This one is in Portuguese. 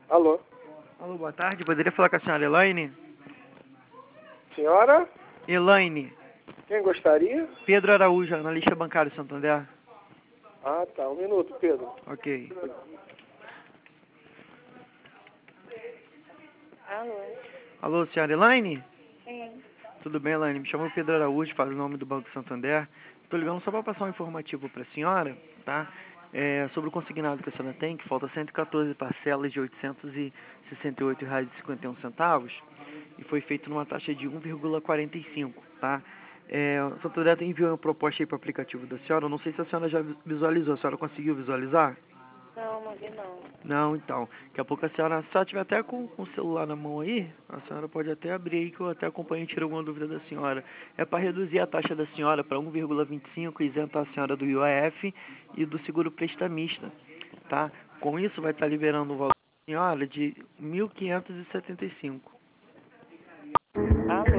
Alô? Alô, boa tarde. Poderia falar com a senhora Elaine? Senhora? Elaine. Quem gostaria? Pedro Araújo, analista bancário Santander. Ah, tá. Um minuto, Pedro. Ok. Alô? Alô, senhora Elaine? Sim. Tudo bem, Elaine? Me chamo Pedro Araújo, falo o nome do Banco Santander. Estou ligando só para passar um informativo para a senhora, tá? Sobre o consignado que a senhora tem, que falta 114 parcelas de R$ 868,51, e foi feito numa taxa de 1,45, tá? O Santander enviou uma proposta aí para o aplicativo da senhora. Eu não sei se a senhora já visualizou. A senhora conseguiu visualizar? Não vi não. Não, então. Daqui a pouco a senhora, se ela tiver até com o celular na mão aí, a senhora pode até abrir aí que eu até acompanho e tiro alguma dúvida da senhora. É para reduzir a taxa da senhora para 1,25, isentar a senhora do IOF e do seguro prestamista, tá? Com isso vai estar liberando o valor da senhora de 1.575. Alô?